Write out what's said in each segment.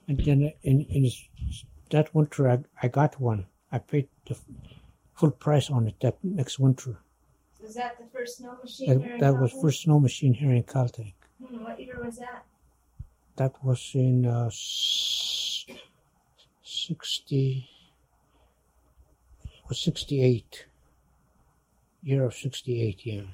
And then that winter, I got one. I paid the full price on it that next winter. Was that the first snow machine here in That was Caltech? first snow machine here in Caltech. What year was that? That was in 68. Year of 68, yeah.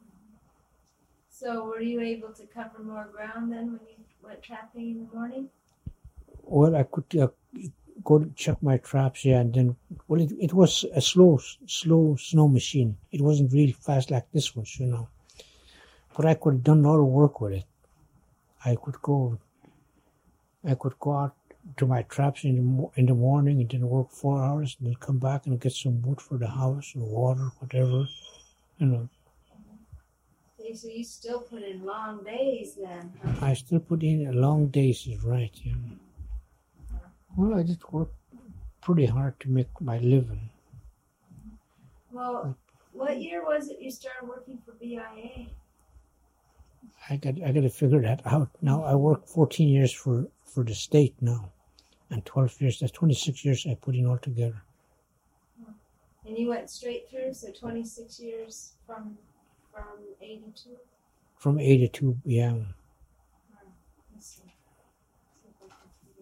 So were you able to cover more ground then when you went trapping in the morning? Well, I could go check my traps, yeah, and then, well, it was a slow snow machine. It wasn't really fast like this one, you know. But I could have done a lot of work with it. I could go out to my traps in the morning and then work 4 hours and then come back and get some wood for the house or water, whatever, you know. Okay, so you still put in long days then? Huh? I still put in long days, is right, you know. Well, I just worked pretty hard to make my living. Well, what year was it you started working for BIA? I got to figure that out. Now I work 14 years for the state now, and 12 years. That's 26 years I put in altogether. And you went straight through, so 26 years from 82? From 82, yeah. Let's see. See if I can figure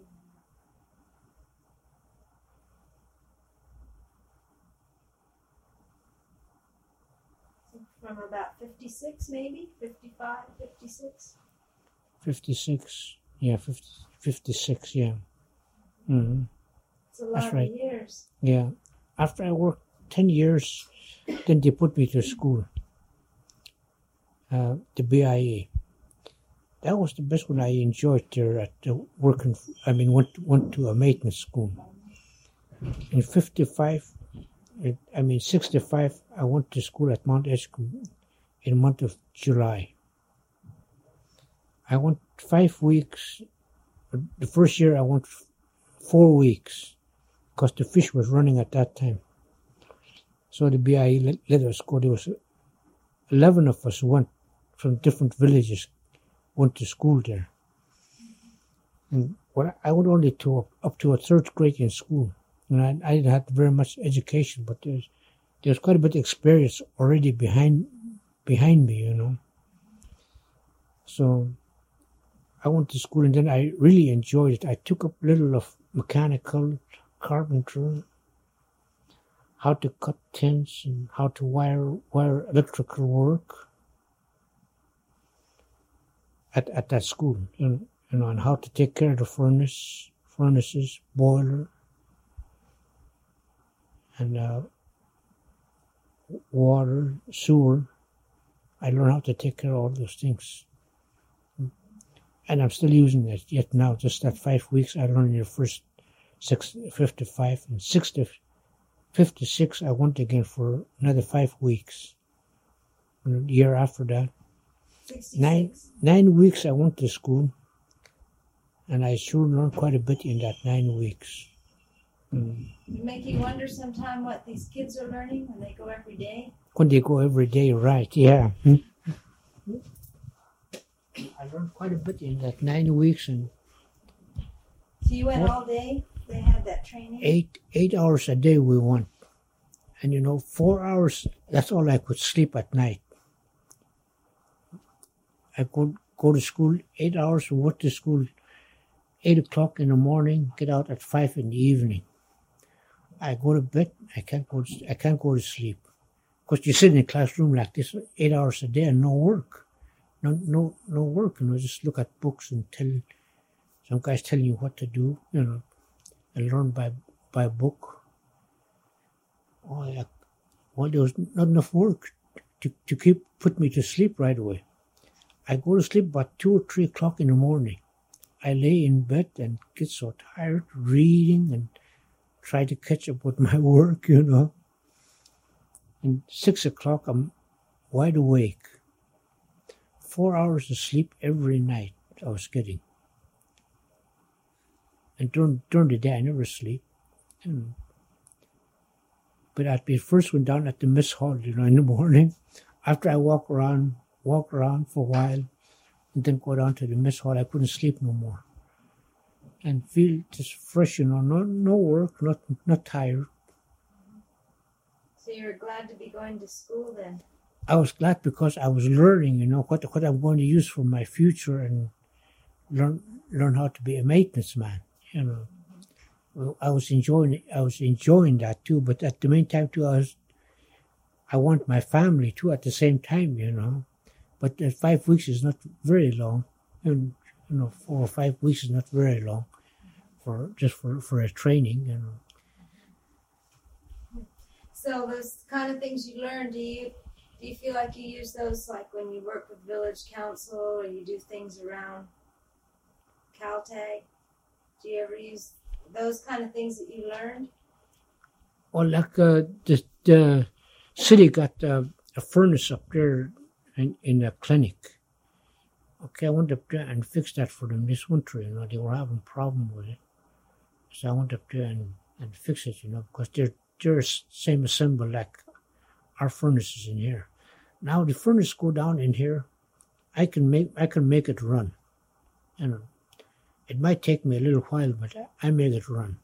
it out. From about 56 maybe? 55, 56? 56, yeah, 56, yeah. Mm-hmm. It's a lot right. of years. Yeah. After I worked 10 years, then they put me to school, the BIA. That was the best one I enjoyed there at the working. I mean, went to a maintenance school. In 65, 65, I went to school at Mount Edgecombe in the month of July. I went 5 weeks. The first year I went 4 weeks because the fish was running at that time. So the BIA let us go. There was 11 of us went from different villages, went to school there. And I went only up to a third grade in school. And I didn't have very much education, but there's quite a bit of experience already behind me, you know. So I went to school, and then I really enjoyed it. I took up a little of mechanical, carpenter, how to cut tins and how to wire electrical work at that school, you know, and how to take care of the furnaces, boiler, and water, sewer. I learned how to take care of all those things. And I'm still using it yet now. Just that 5 weeks I learned in the first 55 and 56 I went again for another 5 weeks. And the year after that, 66. 9 weeks I went to school, and I sure learned quite a bit in that 9 weeks. It make you wonder sometime what these kids are learning when they go every day? When they go every day, right, yeah. I learned quite a bit in that 9 weeks, and So you went all day? They had that training? 8 hours a day we went. And 4 hours, that's all I could sleep at night. I could go to school 8 hours, went to school 8 o'clock in the morning, get out at 5 in the evening. I go to bed, I can't go to sleep. Because you sit in a classroom like this 8 hours a day and no work. No work, just look at books and some guys telling you what to do, and learn by book. Oh, yeah. Well, there was not enough work to put me to sleep right away. I go to sleep about 2 or 3 o'clock in the morning. I lay in bed and get so tired reading and try to catch up with my work, And 6 o'clock, I'm wide awake. 4 hours of sleep every night I was getting. And during the day, I never sleep. But I'd be first one down at the mess hall, in the morning. After I walk around for a while, and then go down to the mess hall. I couldn't sleep no more. and feel just fresh, no work, not tired. So you're glad to be going to school then? I was glad because I was learning, what I'm going to use for my future and learn how to be a maintenance man. Well, I was enjoying that too, but at the meantime too, I want my family too at the same time, But 5 weeks is not very long, and 4 or 5 weeks is not very long for a training. So those kind of things you learn, do you feel like you use those like when you work with village council or you do things around Caltech? Do you ever use those kind of things that you learned? Well, like the city got a furnace up there in a clinic. Okay, I went up there and fixed that for them this winter. They were having a problem with it, so I went up there and fixed it. Because they're same assemble like our furnaces in here. Now the furnace go down in here, I can make it run. It might take me a little while, but I make it run.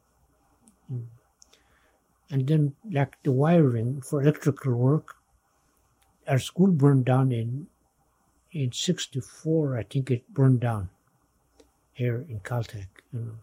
And then, like the wiring for electrical work, our school burned down in 1964. I think it burned down here in Caltech. And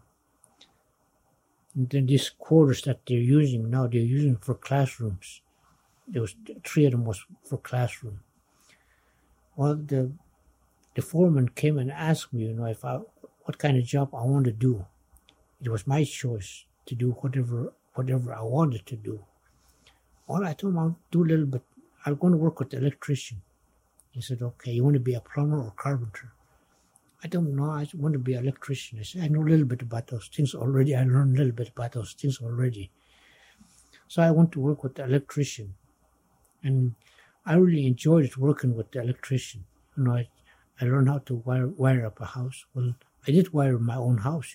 then these quarters that they're using for classrooms. There was 3 of them was for classroom. Well, the foreman came and asked me, what kind of job I wanted to do. It was my choice to do whatever I wanted to do. Well, I told him I'll do a little bit. I'm going to work with the electrician. He said, okay, you want to be a plumber or carpenter? I don't know. I want to be an electrician. I said, I know a little bit about those things already. I learned a little bit about those things already. So I went to work with the electrician. And I really enjoyed it working with the electrician. I learned how to wire up a house. Well, I did wire my own house,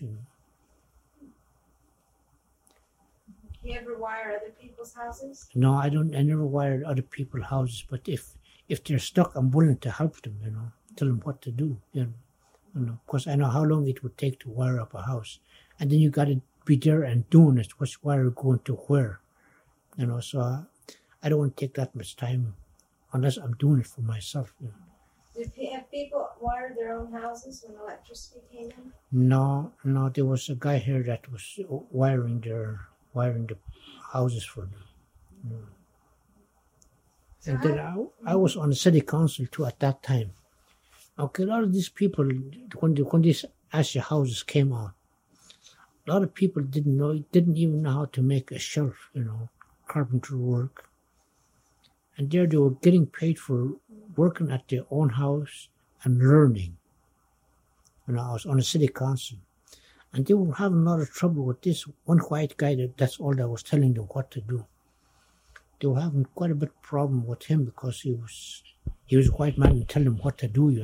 You ever wire other people's houses? No, I don't. I never wired other people's houses. But if they're stuck, I'm willing to help them. Tell them what to do. Because I know how long it would take to wire up a house, and then you got to be there and doing it. Which wire going to where? So I don't want to take that much time unless I'm doing it for myself. Have people wired their own houses when electricity came in? No. There was a guy here that was wiring the houses for them. So and then I was on the city council too at that time. Okay, a lot of these people, when these Asha houses came out, a lot of people didn't even know how to make a shelf, carpenter work. And there they were getting paid for working at their own house and learning. I was on the city council. And they were having a lot of trouble with this one white guy that's all that was telling them what to do. They were having quite a bit of problem with him because he was a white man and telling them what to do,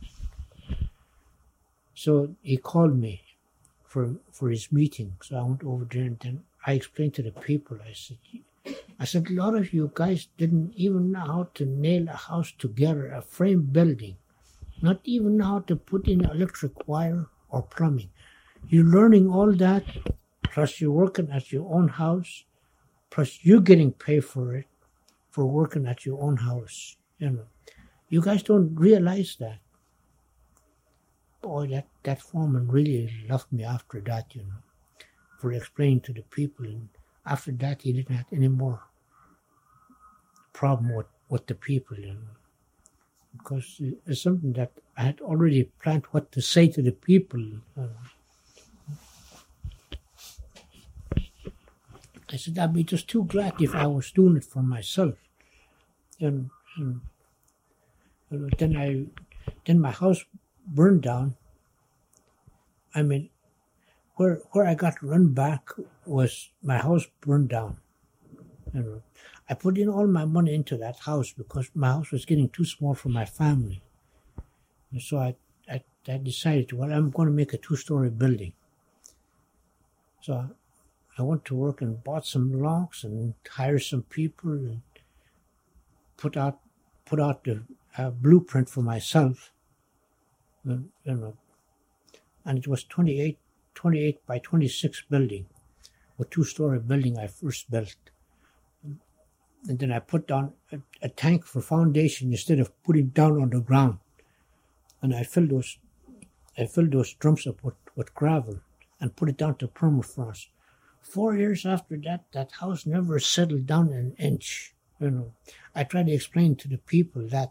So he called me for his meeting. So I went over there and then I explained to the people, I said, a lot of you guys didn't even know how to nail a house together, a frame building, not even know how to put in electric wire or plumbing. You're learning all that, plus you're working at your own house, plus you're getting paid for it, for working at your own house. You guys don't realize that. Boy, that foreman really loved me after that, for explaining to the people. And after that, he didn't have any more problem with the people, because it's something that I had already planned what to say to the people. I said I'd be just too glad if I was doing it for myself. And then my house burned down. I mean, where I got run back was my house burned down. I put in all my money into that house because my house was getting too small for my family. And so I decided, I'm going to make a 2-story building. So I went to work and bought some logs and hired some people and put out the blueprint for myself. And it was 28 28 by 26 building, a 2-story building I first built. And then I put down a tank for foundation instead of putting down on the ground. And I filled those drums up with gravel and put it down to permafrost. 4 years after that, that house never settled down an inch. I try to explain to the people that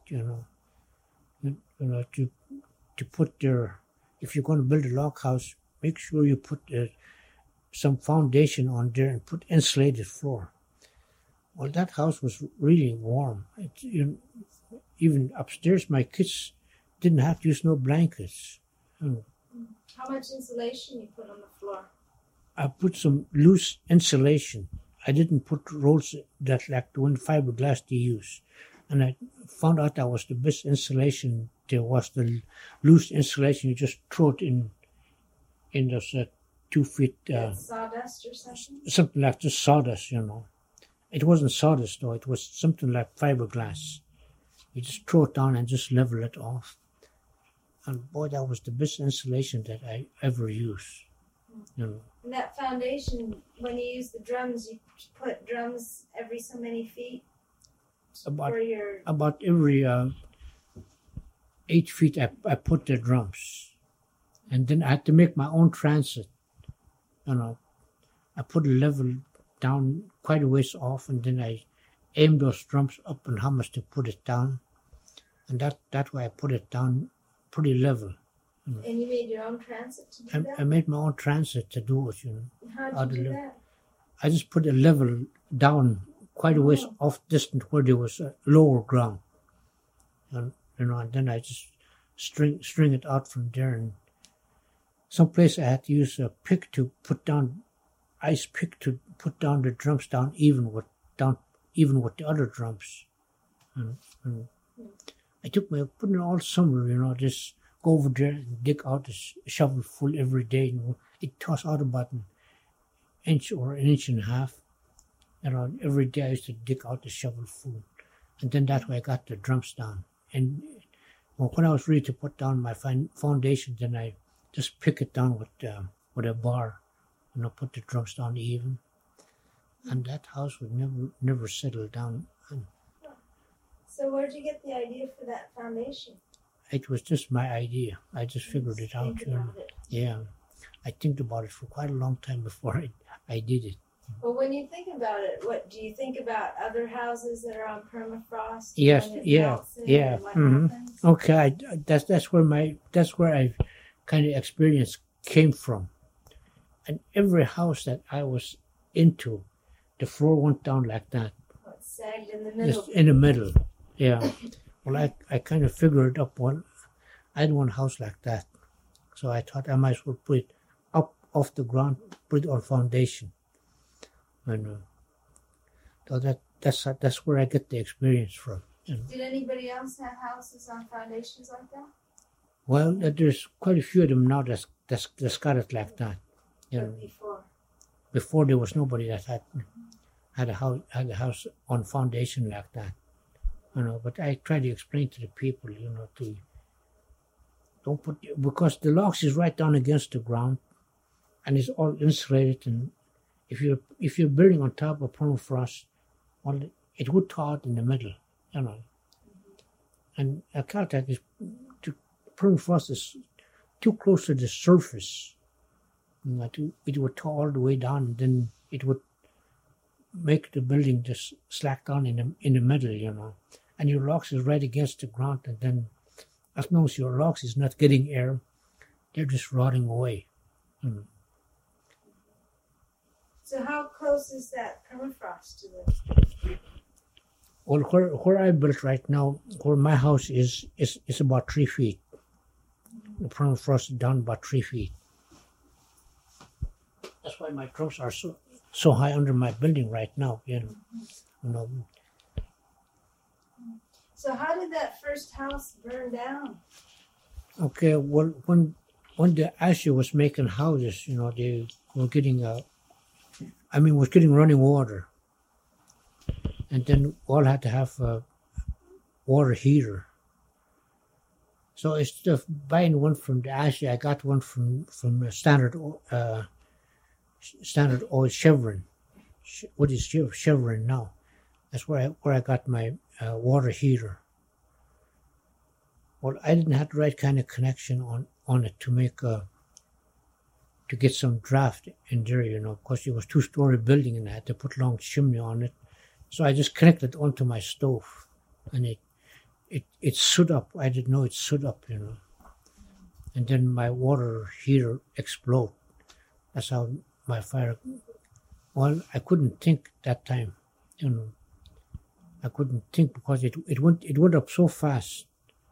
to put if you're going to build a log house, make sure you put some foundation on there and put insulated floor. Well, that house was really warm. Even upstairs, my kids didn't have to use no blankets. How much insulation you put on the floor? I put some loose insulation. I didn't put rolls that like the one fiberglass they use. And I found out that was the best insulation there was, the loose insulation. You just throw it in those 2 feet... sawdust or something? Something like just sawdust, It wasn't sawdust, though. It was something like fiberglass. You just throw it down and just level it off. And boy, that was the best insulation that I ever used. And that foundation, when you use the drums, you put drums every so many feet? About every 8 feet, I put the drums. And then I had to make my own transit. I put a level down quite a ways off, and then I aimed those drums up and how much to put it down. And that way I put it down pretty level. And you made your own transit to do that? I made my own transit to do it, How did you do that? I just put a level down quite a ways off distant where there was a lower ground. And then I just string it out from there. And someplace I had to use a pick to put down, ice pick to put down the drums down even with the other drums. And I took putting it all summer, just go over there and dig out a shovel full every day. It tossed out about an inch or an inch and a half. Every day I used to dig out the shovel full. And then that way I got the drums down. And when I was ready to put down my foundation, then I just pick it down with a bar. Put the drums down even. And that house would never settle down. So where'd you get the idea for that foundation? It was just my idea. I just figured it out. Yeah. I think about it for quite a long time before I did it. Well, when you think about it, what do you think about other houses that are on permafrost? Yes, yeah. Happens? Okay, that's where I kind of experience came from. And every house that I was into, the floor went down like that. It sagged in the middle. Just in the middle, yeah. Well, I kind of figured up I had one house like that. So I thought I might as well put it up off the ground, put it on foundation. And so that's where I get the experience from. Did anybody else have houses on foundations like that? Well, there's quite a few of them now that's got it like that. Before there was nobody that had a house on foundation like that. But I try to explain to the people, to don't put, because the logs is right down against the ground, and it's all insulated. And if you're building on top of permafrost, well, it would thaw out in the middle, And a Caltech permafrost is too close to the surface. It would thaw all the way down, and then it would make the building just slack down in the middle, And your logs is right against the ground, and then as long as your logs is not getting air, they're just rotting away. So how close is that permafrost to the? Well, where I built right now, where my house is about 3 feet. The permafrost is down about 3 feet. That's why my drums are so high under my building right now. So how did that first house burn down? Okay, well, when the ASHA was making houses, they were getting was getting running water, and then all had to have a water heater. So instead of buying one from the Ashley, I got one from Standard Oil Chevron. What is Chevron now? That's where I got my water heater. Well, I didn't have the right kind of connection on it to make to get some draft in there, because it was 2-story building and I had to put long chimney on it. So I just connected onto my stove, and it stood up. I didn't know it stood up, And then my water heater exploded. That's how my fire. Well, I couldn't think that time, I couldn't think because it went up so fast.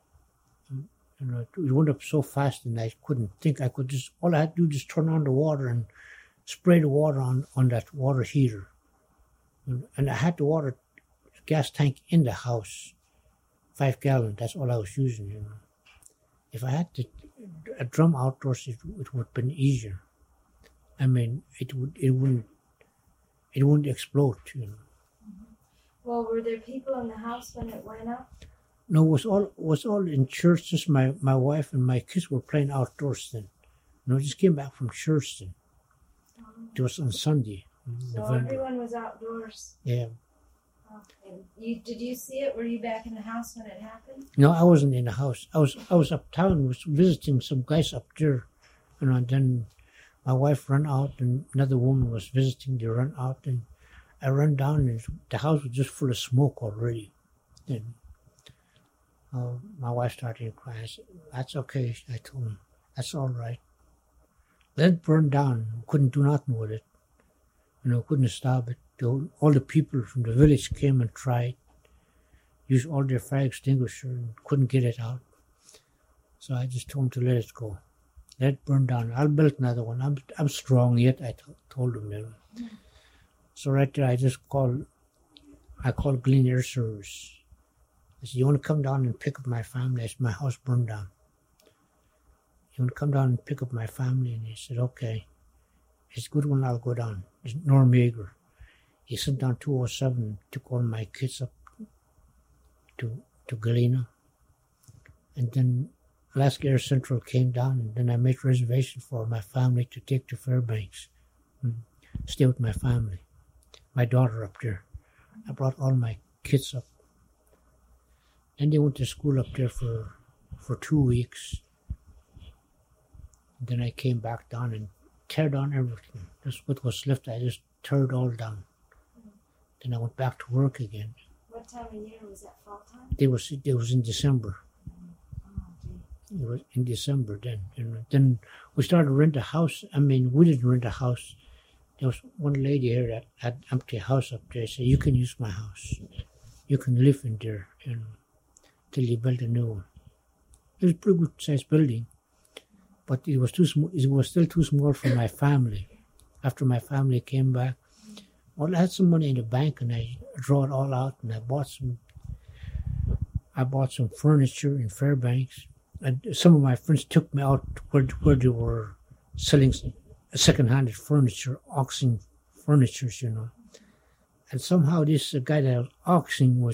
It went up so fast, and I couldn't think. All I had to do was turn on the water and spray the water on that water heater. And I had the gas tank in the house, 5 gallon. That's all I was using. If I had a drum outdoors, it would have been easier. I mean, it wouldn't explode. Well, were there people in the house when it went up? No, it was all in church. Just my wife and my kids were playing outdoors then. Just came back from church then. It was on Sunday. So everyone was outdoors. Yeah. And did you see it? Were you back in the house when it happened? No, I wasn't in the house. I was uptown, was visiting some guys up there, and then my wife ran out, and another woman was visiting. They ran out, and I ran down, and the house was just full of smoke already. Then my wife started crying. I said, "That's okay." I told him, "That's all right." Let it burn down. Couldn't do nothing with it. Couldn't stop it. All the people from the village came and tried, used all their fire extinguisher and couldn't get it out. So I just told them to let it go. Let it burn down. I'll build another one. I'm strong yet, I told them. So right there, I called Glen Air Service. I said, "You want to come down and pick up my family?" I said, "My house burned down. You want to come down and pick up my family?" And he said, "Okay. It's a good one, I'll go down." It's Norm Yeager. He sent down 207 and took all my kids up to Galena. And then Alaska Air Central came down, and then I made reservations for my family to take to Fairbanks and stay with my family. My daughter up there. I brought all my kids up. Then they went to school up there for 2 weeks. And then I came back down and tear down everything. Just what was left, I just tore it all down. Then I went back to work again. What time of year was that? Fall time? It was in December. It was in December then. Then we started to rent a house. I mean, we didn't rent a house. There was one lady here that had an empty house up there. Said, "You can use my house. You can live in there, till you build a new one." It was a pretty good sized building, but it was too small. It was still too small for my family. After my family came back, well, I had some money in the bank, and I drew it all out, and I bought some furniture in Fairbanks. And some of my friends took me out where they were selling second-hand furniture, auctioning furniture, And somehow this guy that was auctioning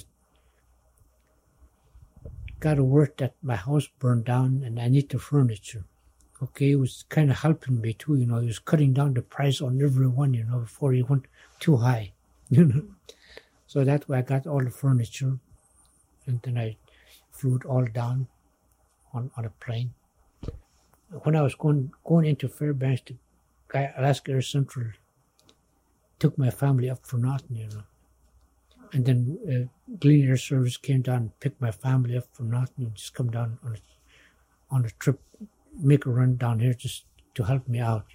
got a word that my house burned down and I need the furniture. Okay, he was kind of helping me too, He was cutting down the price on everyone, before he went too high, So that way I got all the furniture, and then I flew it all down on a plane. When I was going into Fairbanks, the guy Alaska Air Central took my family up for nothing, And then Glen Air Service came down and picked my family up for nothing, and just come down on a trip, make a run down here just to help me out.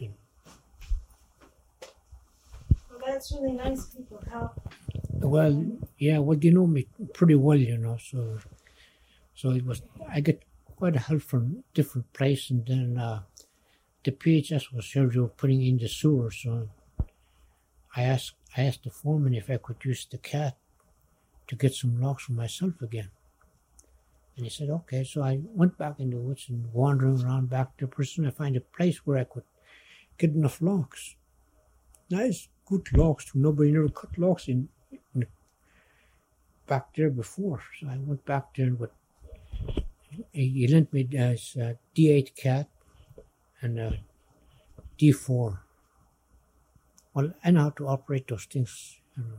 Well, that's really nice. People help. Well, yeah. Well, they know me pretty well, So it was. I get quite a help from different places, and then the PHS was here. They were putting in the sewer, so I asked the foreman if I could use the cat to get some logs for myself again. And he said, okay. So I went back in the woods and wandering around back there. Pretty soon I find a place where I could get enough logs. Nice, good logs. Nobody never cut logs in back there before. So I went back there and he lent me his D8 cat and a D4. Well, I know how to operate those things.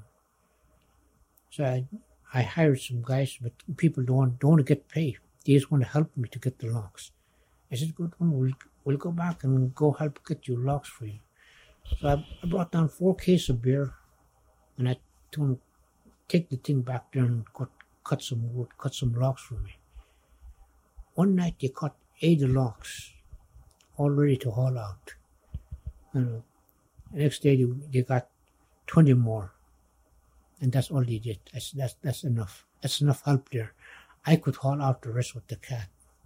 So I hired some guys, but people don't want to get paid. They just want to help me to get the locks. I said, good one, we'll go back and go help get you locks for you. So I brought down 4 cases of beer, and I told them, take the thing back there and cut some wood, cut some locks for me. One night they cut 80 locks, all ready to haul out. The next day they got 20 more, and that's all they did. I said, that's enough. That's enough help there. I could haul out the rest with the cat.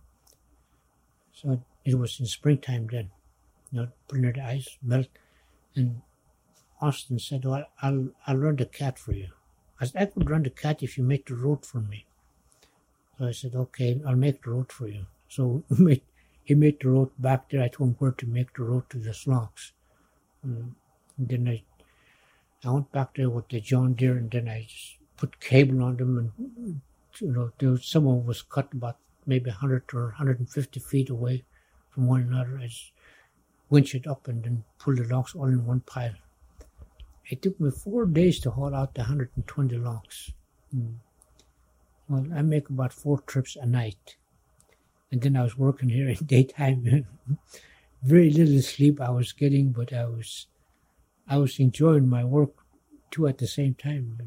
So it was in springtime then. Putting the ice melt, and Austin said, "Well, I'll run the cat for you." I said, "I could run the cat if you make the road for me." So I said, "Okay, I'll make the road for you." So he made the road back there. I told him where to make the road to the locks. And then I went back there with the John Deere, and then I just put cable on them, and some of them was cut about maybe 100 or 150 feet away from one another. I just winch it up and then pull the logs all in one pile. It took me 4 days to haul out the 120 logs. Well, I make about 4 trips a night. And then I was working here in daytime. Very little sleep I was getting, but I was enjoying my work too at the same time.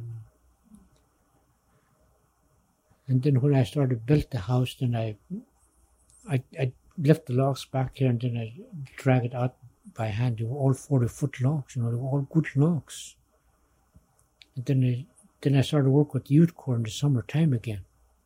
And then when I started build the house, then I left the logs back here, and then I drag it out by hand. They were all 40-foot logs, they were all good logs. And then I started work with the youth corps in the summertime again.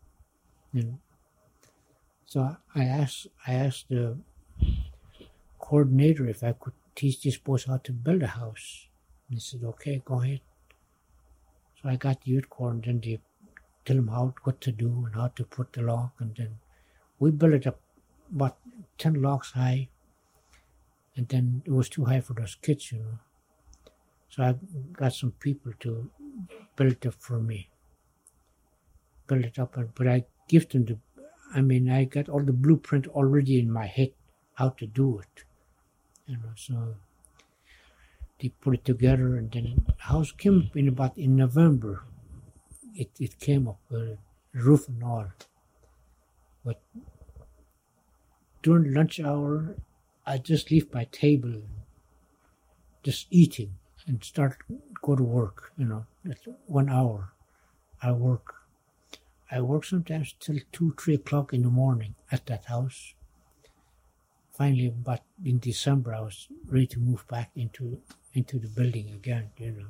So I asked the coordinator if I could teach these boys how to build a house. And he said, "Okay, go ahead." So I got the youth corps, and then they tell them what to do and how to put the log, and then we built it up about 10 logs high, and then it was too high for those kids, So I got some people to build it up for me. Build it up, but I give them I got all the blueprint already in my head how to do it. So they put it together, and then the house came up in November. It came up with roof and all. But during lunch hour, I just leave my table, just eating, and go to work. That's 1 hour. I work sometimes till 2-3 o'clock in the morning at that house. Finally, about in December, I was ready to move back into the building again.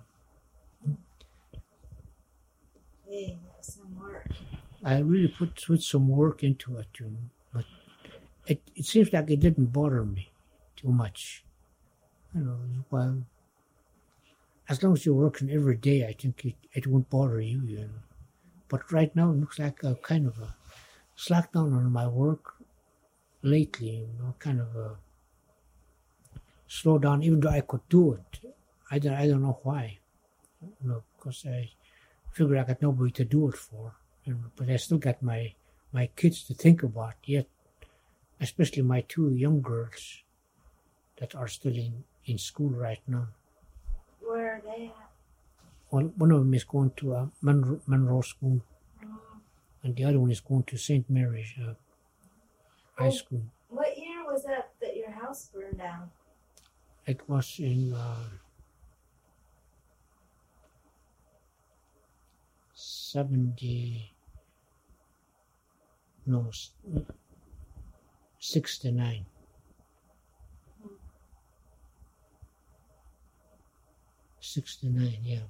Hey, that's some work. I really put some work into it, but it seems like it didn't bother me too much. Well, as long as you're working every day, I think it won't bother you. But right now, it looks like a kind of a slack down on my work lately. Kind of a slow down, even though I could do it. I don't know why. Because I figured I got nobody to do it for. But I still got my kids to think about yet, especially my 2 young girls that are still in school right now. Where are they at? One of them is going to Monroe School, and the other one is going to St. Mary's High School. What year was that your house burned down? It was in 69. Yeah.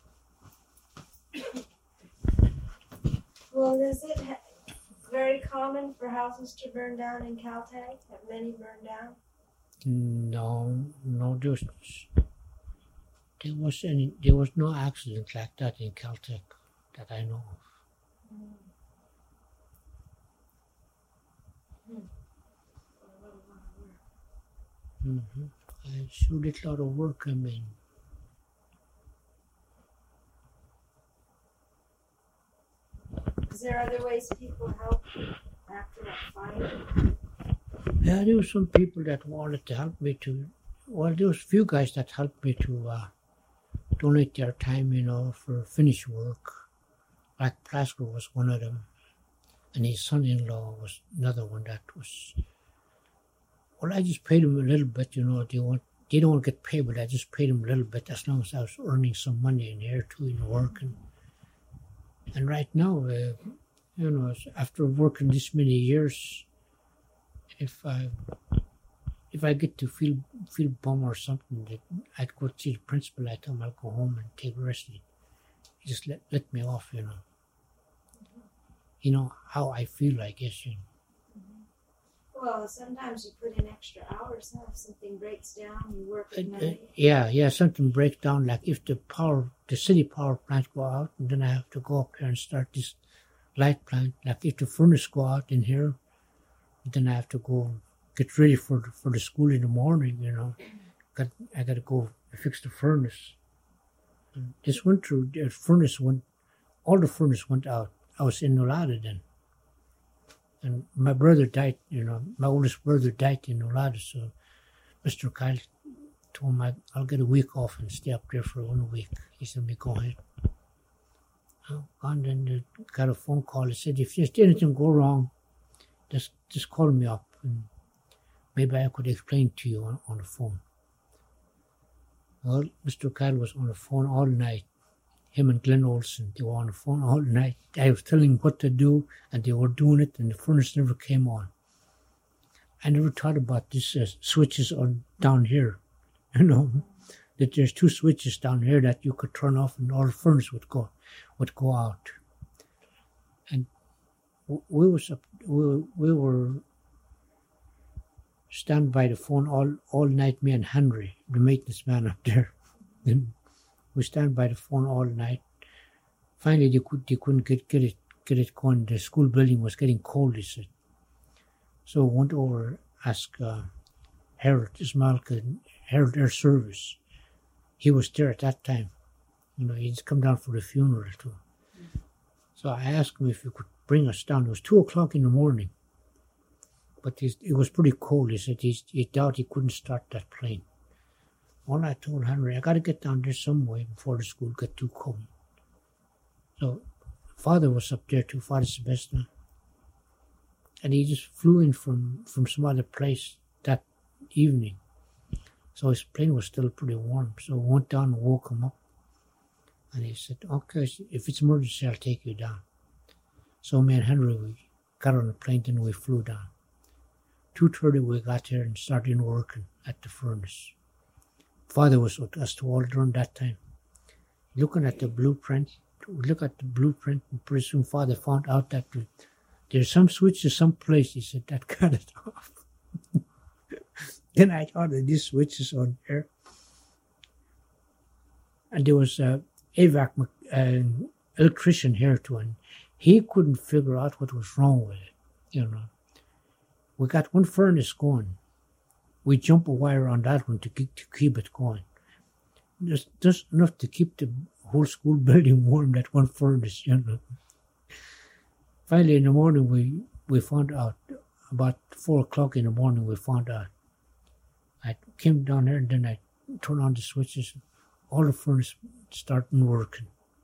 Well, is it very common for houses to burn down in Caltech? Have many burned down? No, there was no accident like that in Caltech that I know of. I sure did a lot of work. Is there other ways people help after that fight? Yeah, there were some people that wanted to help me to. Well, there was a few guys that helped me to donate their time, for finish work. Like Plasker was one of them, and his son-in-law was another one that was. Well, I just paid them a little bit, They don't want to get paid, but I just paid them a little bit as long as I was earning some money in here too, working. And right now, after working this many years, if I get to feel bum or something, I'd go see the principal. I tell him I'll go home and take a rest. He just let me off, how I feel, I guess. Well, sometimes you put in extra hours. If something breaks down, you work at night. Yeah, something breaks down. Like if the city power plants go out, and then I have to go up here and start this light plant. Like if the furnace go out in here, then I have to go get ready for the school in the morning. I got to go fix the furnace. And this winter, all the furnace went out. I was in Nolata then. And my brother died, my oldest brother died in Nolata, so Mr. Kyle told him I'll get a week off and stay up there for 1 week. He said, go ahead. And then got a phone call. He said, if there's anything go wrong, just call me up and maybe I could explain to you on the phone. Well, Mr. Kyle was on the phone all night. Him and Glenn Olson, they were on the phone all night. I was telling them what to do, and they were doing it, and the furnace never came on. I never thought about these switches on down here, that there's 2 switches down here that you could turn off, and all the furnace would go out. And we were standing by the phone all night. Me and Henry, the maintenance man up there. And we stand by the phone all night. Finally, they couldn't get it going. The school building was getting cold, they said. So we went over, asked Harold Air Service. He was there at that time. He'd come down for the funeral too. So I asked him if he could bring us down. It was 2:00 in the morning. But it was pretty cold. He said he thought he couldn't start that plane. Well, I told Henry, I got to get down there some way before the school got too cold. So Father was up there too, Father Sebastian. And he just flew in from some other place that evening. So his plane was still pretty warm. So we went down and woke him up. And he said, okay, if it's emergency, I'll take you down. So me and Henry, we got on the plane and we flew down. 2:30 we got there and started working at the furnace. Father was with us all during that time. Looking at the blueprint, and pretty soon Father found out that there's some switches someplace. He said, that cut it off. Then I thought of these switches on there. And there was an electrician here too, and he couldn't figure out what was wrong with it, We got one furnace going. We jump a wire on that one to keep it going. Just enough to keep the whole school building warm, that one furnace, Finally, in the morning, we found out, about 4:00 in the morning, we found out. I came down there and then I turned on the switches. All the furnace started working.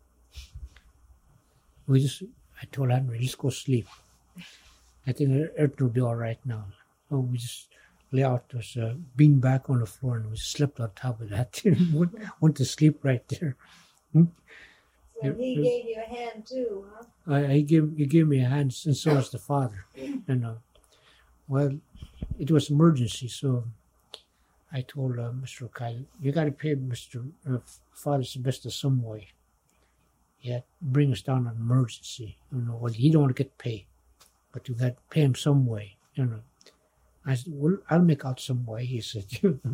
I told Henry, let's go sleep. I think everything will be all right now. So we just lay out, there was a bean back on the floor, and we slept on top of that. went to sleep right there. So he gave you a hand too, huh? He gave me a hand, and so was the father. Well, it was emergency, so I told Mr. Kyle, you got to pay Mr. Father Sebastian some way. Yeah, bring us down on emergency. Well, he don't want to get paid, but you got to pay him some way. I said, well, I'll make out some way. He said,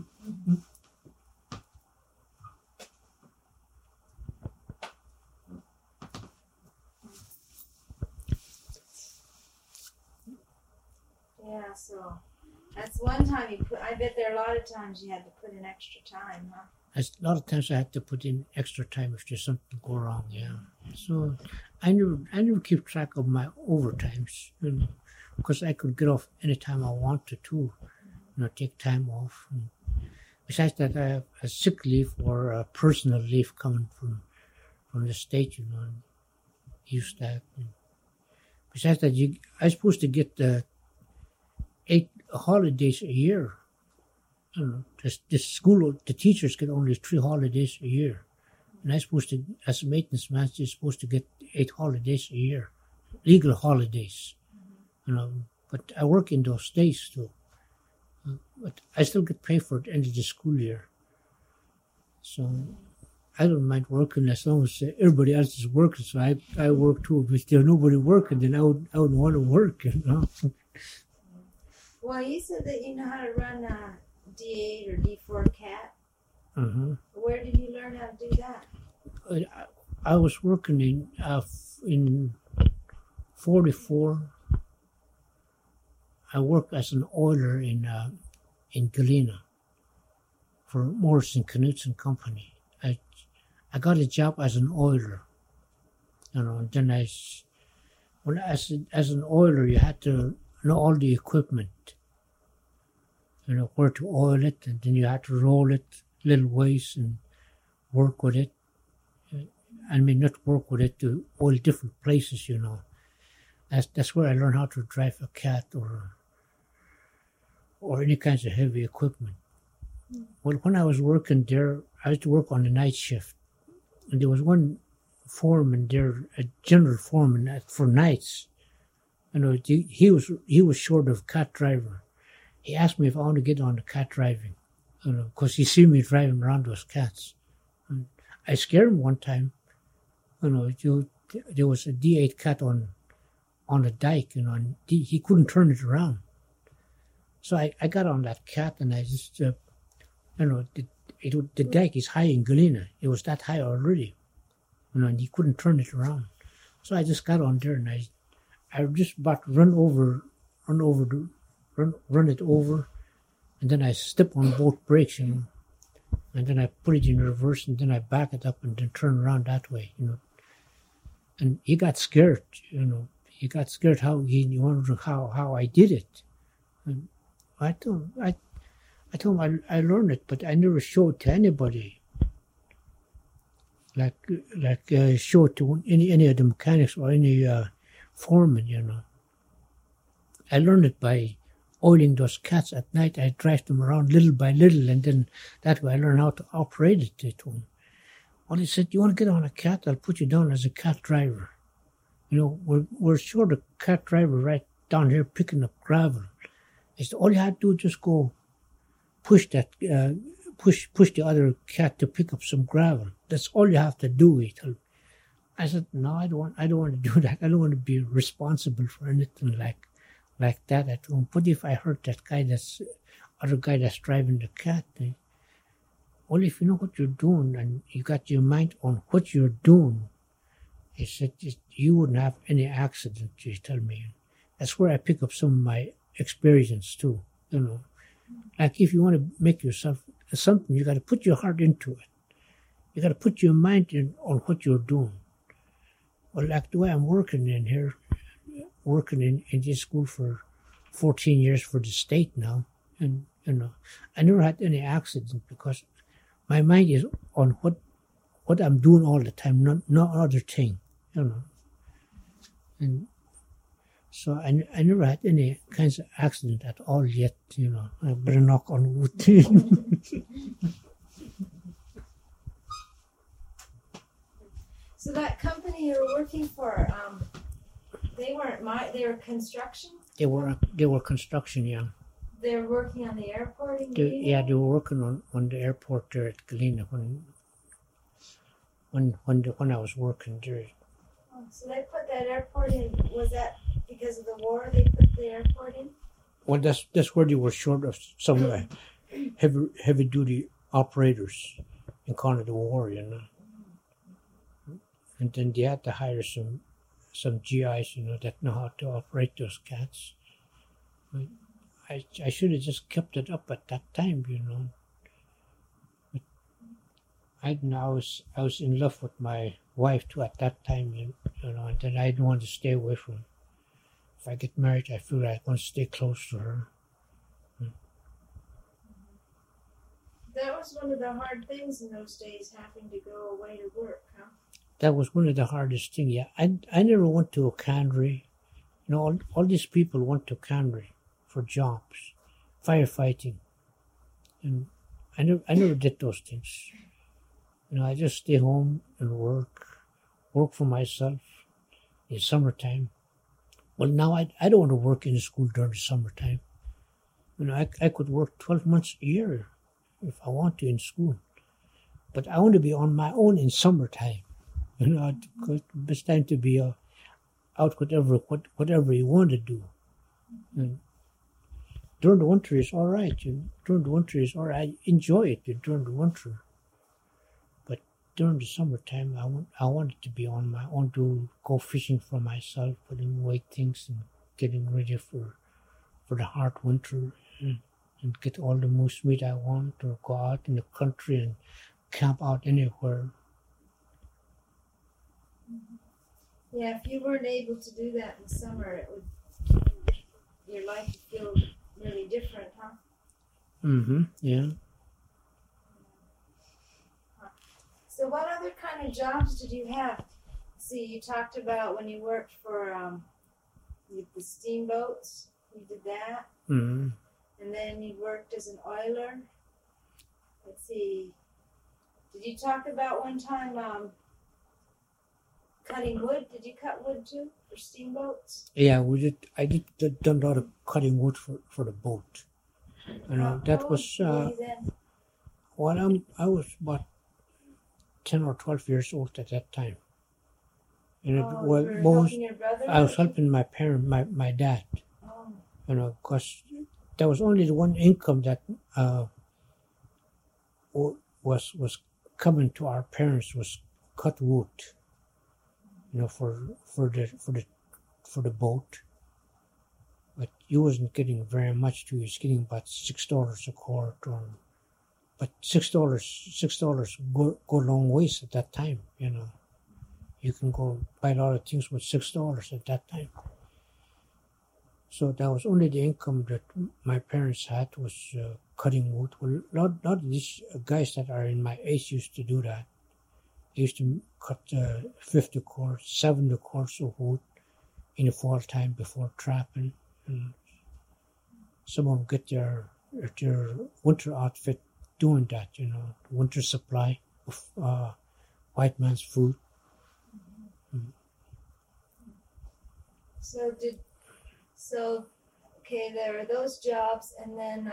Yeah, so that's one time I bet there are a lot of times you had to put in extra time, huh? A lot of times I had to put in extra time if there's something go wrong, yeah. So I never keep track of my overtimes. because I could get off anytime I wanted to, take time off. And besides that, I have a sick leave or a personal leave coming from the state, and use that. And besides that, I'm supposed to get 8 holidays a year. This school, the teachers get only 3 holidays a year. And I'm supposed to, as a maintenance manager, you're supposed to get 8 holidays a year, legal holidays. But I work in those days too. But I still get paid for the end of the school year. So I don't mind working as long as everybody else is working. So I work too. But if there's nobody working, then I would want to work, Well, you said that you know how to run a D8 or D4 cat. Uh-huh. Where did you learn how to do that? I was working in 44. I worked as an oiler in Galena for Morrison Knudsen Company. I got a job as an oiler, and then as an oiler, you had to know all the equipment, where to oil it, and then you had to roll it little ways and work with it. I mean, not work with it, to oil different places, That's where I learned how to drive a cat or any kinds of heavy equipment. Well, when I was working there, I used to work on the night shift. And there was one foreman there, a general foreman for nights. He was short of cat driver. He asked me if I want to get on the cat driving, because he see me driving around those cats. And I scared him one time. There was a D8 cat on the dike, and he couldn't turn it around. So I got on that cat, and I just, the dike is high in Galena. It was that high already, and he couldn't turn it around. So I just got on there, and I just about run it over, and then I step on both brakes, and then I put it in reverse, and then I back it up and then turn around that way, And he got scared, He got scared he wondered how I did it. And I told him I learned it, but I never showed it to anybody. Like show it to any of the mechanics or any foreman, I learned it by oiling those cats at night. I drive them around little by little, and then that way I learned how to operate it to them. Well, he said, "You want to get on a cat? I'll put you down as a cat driver. We're short a cat driver right down here picking up gravel." He said, "All you had to do is just go push the other cat to pick up some gravel. That's all you have to do." He told me. I said, "No, I don't want to do that. I don't want to be responsible for anything like that at home. But if I hurt that other guy that's driving the cat, well, if you know what you're doing and you got your mind on what you're doing," he said, "you wouldn't have any accident," he told me. That's where I pick up some of my experience too, Like if you want to make yourself something, you got to put your heart into it. You got to put your mind on what you're doing. Well, like the way I'm working in here, working in this school for 14 years for the state now, and I never had any accident because my mind is on what I'm doing all the time, not other thing, And so I never had any kinds of accident at all yet, I better knock on wood. So that company you were working for, they were construction? They were construction, yeah. They were working on the airport in Galena? Yeah, they were working on the airport there at Galena when I was working there. Oh, so they put that airport in, was that because of the war they put the airport in? Well, that's where they were short of some heavy duty operators in kind of the war, And then they had to hire some GIs, that know how to operate those cats. I should have just kept it up at that time, But I was in love with my wife too at that time, and then I didn't want to stay away If I get married, I feel I want to stay close to her. That was one of the hard things in those days, having to go away to work, huh? That was one of the hardest things. Yeah, I never went to a cannery. You know, all these people went to cannery for jobs, firefighting, and I never did those things. You know, I just stay home and work for myself in summertime. Well, now I don't want to work in the school during the summertime. You know, I could work 12 months a year if I want to in school, but I want to be on my own in summertime. You know, it's time to be out whatever you want to do. And during the winter is all right. During the winter is all right. I enjoy it during the winter. But during the summertime, I wanted to be on my own, to go fishing for myself, putting away things and getting ready for the hard winter, and get all the moose meat I want, or go out in the country and camp out anywhere. Yeah, if you weren't able to do that in the summer, your life would feel really different, huh? Yeah. So what other kind of jobs did you have? See, you talked about when you worked for the steamboats. You did that. Mm-hmm. And then you worked as an oiler. Let's see. Did you talk about one time cutting wood? Did you cut wood too for steamboats? Yeah, we did. I did done a lot of cutting wood for the boat. You know, that was well, I was about 10 or 12 years old at that time. And you were helping your brother? I was helping my parent, my dad. Oh. You know, because there was only the one income that was coming to our parents, was cut wood. You know, for the boat. But he wasn't getting very much too. He was getting about $6 a quart, but $6 go a long ways at that time. You know, you can go buy a lot of things with $6 at that time. So that was only the income that my parents had, was cutting wood. Well, a lot of these guys that are in my age used to do that. They used to cut 50 quarts, 70 quarts of wood in the fall time before trapping. And some of them get their winter outfit doing that, you know, winter supply of white man's food. So okay, there are those jobs, and then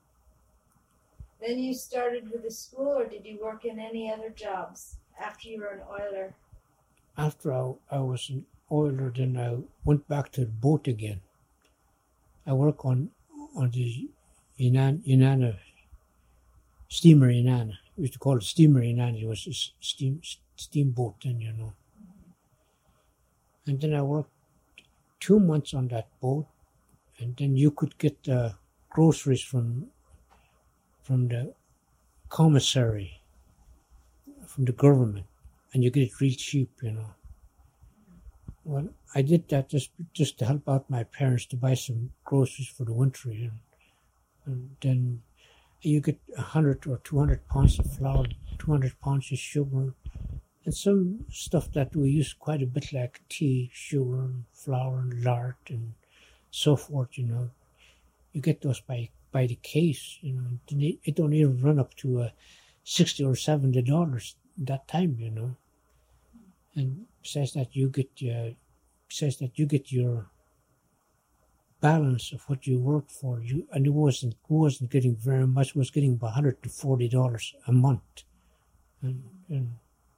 you started with the school, or did you work in any other jobs after you were an oiler? After I was an oiler, then I went back to the boat again. I work on the Inanna steamer Inanna. We used to call it steamer Inanna. It was a steamboat then, you know. And then I worked 2 months on that boat, and then you could get groceries from the commissary, from the government, and you get it real cheap, you know. Well, I did that just to help out my parents to buy some groceries for the winter, and then you get 100 or 200 pounds of flour, 200 pounds of sugar, and some stuff that we use quite a bit, like tea, sugar, and flour, and lard, and so forth, you know. You get those by the case, you know. It don't even run up to $60 or $70 that time, you know. And besides that, you get your balance of what you work for. And it wasn't getting very much. It was getting about $140 a month, and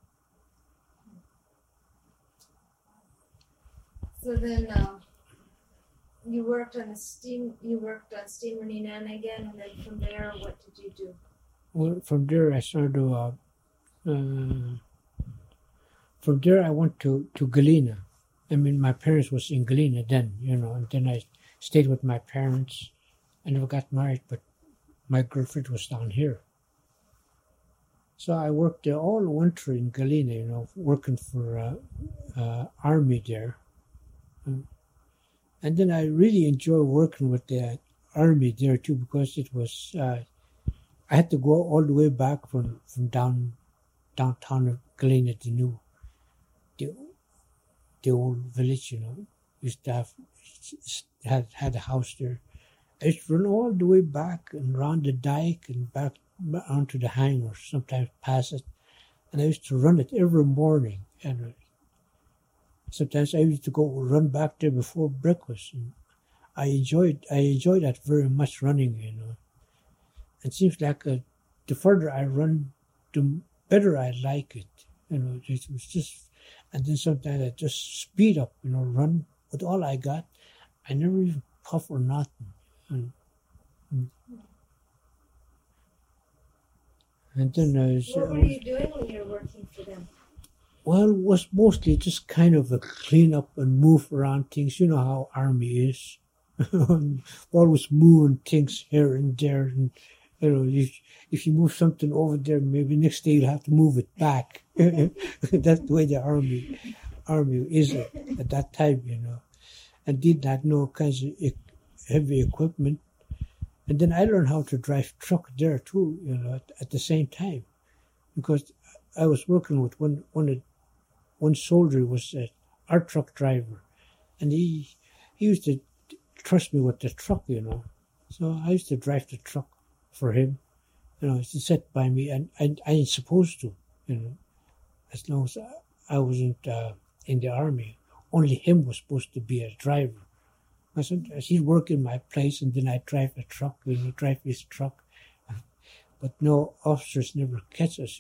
so then you worked on steamer Inanna again, and then from there, what did you do? Well, from there I started to. From there I went to Galena. I mean, my parents was in Galena then, you know, and then I stayed with my parents. I never got married, but my girlfriend was down here. So I worked there all winter in Galena, you know, working for Army there. And And then I really enjoy working with the army there too, because it was I had to go all the way back from downtown of Galena, the the old village, used to had a house there. I used to run all the way back and around the dike and back onto the hangar, sometimes pass it. And I used to run it every morning. And sometimes I used to go run back there before breakfast. And I enjoyed that very much, running, It seems like the further I run, the better I like it. It was just, and then sometimes I just speed up, run with all I got. I never even puff or nothing. And then what were you doing when you were working for them? Well, it was mostly just kind of a clean up and move around things. You know how army is. Always moving things here and there. And, if you move something over there, maybe next day you'll have to move it back. That's the way the army is at that time, And did not know kinds of heavy equipment. And then I learned how to drive truck there too, at the same time, because I was working with one soldier who was our truck driver, and he used to trust me with the truck, So I used to drive the truck for him, He sat by me, and I ain't supposed to, as long as I wasn't in the army. Only him was supposed to be a driver. Sometimes he'd work in my place, and then I'd drive a truck, drive his truck. But no, officers never catch us,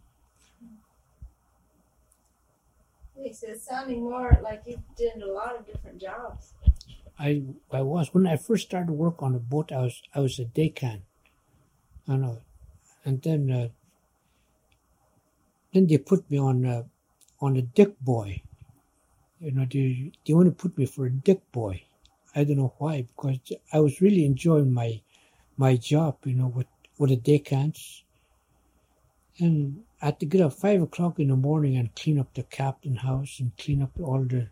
So it's sounding more like you did a lot of different jobs. I was. When I first started work on a boat, I was a deckhand. And then they put me on a deck boy. They want to put me for a deck boy. I don't know why, because I was really enjoying my job, with the deckhands. And I had to get up 5 o'clock in the morning and clean up the captain house and clean up all the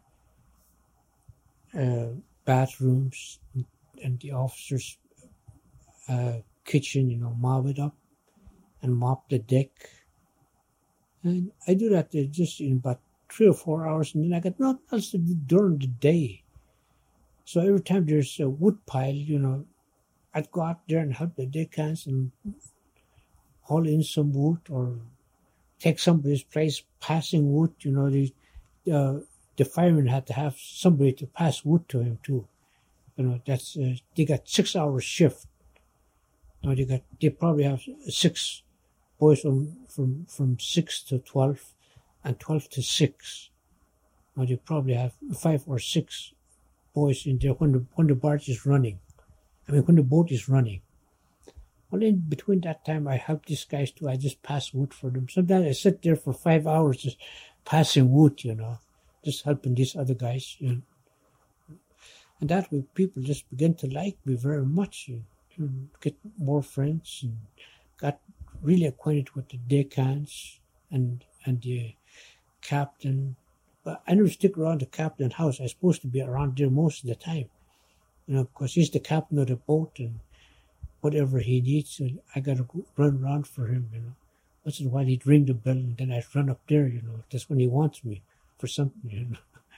bathrooms and the officers' kitchen, mop it up and mop the deck. And I do that just in about 3 or 4 hours, and then I got nothing else to do during the day. So every time there's a wood pile, I'd go out there and help the deckhands and haul in some wood or take somebody's place passing wood. The fireman had to have somebody to pass wood to him too. That's they got 6 hour shift. They probably have 6 boys from 6 to 12 and 12 to 6. They probably have 5 or 6 boys in there when the barge is running. When the boat is running. Well, in between that time, I help these guys too. I just pass wood for them. Sometimes I sit there for 5 hours just passing wood, just helping these other guys. And that way, people just begin to like me very much. Get more friends and got really acquainted with the deckhands and the captain. But I never stick around the captain's house. I'm supposed to be around there most of the time. Because he's the captain of the boat, and whatever he needs, so I got to run around for him, Once in a while he'd ring the bell, and then I'd run up there, That's when he wants me for something,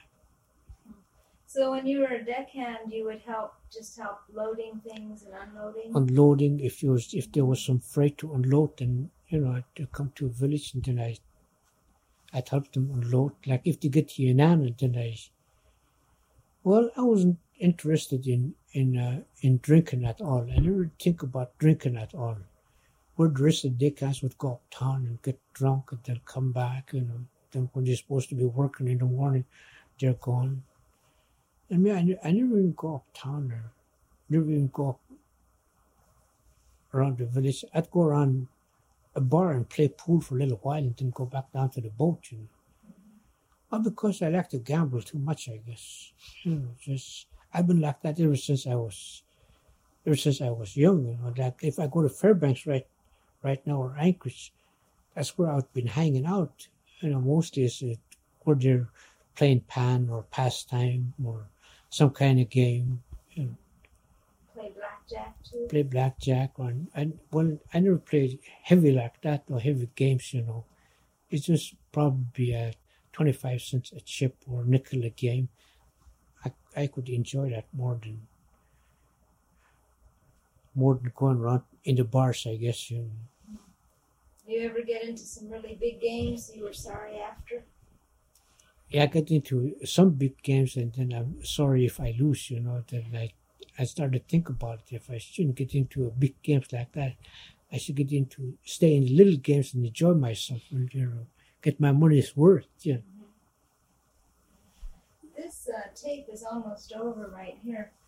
So when you were a deckhand, you would help loading things and unloading? Unloading, if there was some freight to unload, then, I'd come to a village, and then I'd help them unload. Like if they get to Yanana, then I wasn't interested in drinking at all. I never think about drinking at all. Where the rest of the deckhands would go uptown and get drunk and then come back, Then when they're supposed to be working in the morning, they're gone. And me, I never even go uptown or never even go around the village. I'd go around a bar and play pool for a little while and then go back down to the boat, Well, because I like to gamble too much, I guess. I've been like that ever since I was young. Like if I go to Fairbanks right now or Anchorage, that's where I've been hanging out. Mostly is where they're playing pan or pastime or some kind of game. Play blackjack too? Play blackjack. I never played heavy like that or heavy games, It's just probably 25 cents a chip or nickel a game. I could enjoy that more than going around in the bars, I guess. You ever get into some really big games you were sorry after? Yeah, I got into some big games, and then I'm sorry if I lose, Then I started to think about it. If I shouldn't get into big games like that, I should stay in little games and enjoy myself, and, get my money's worth. This tape is almost over right here.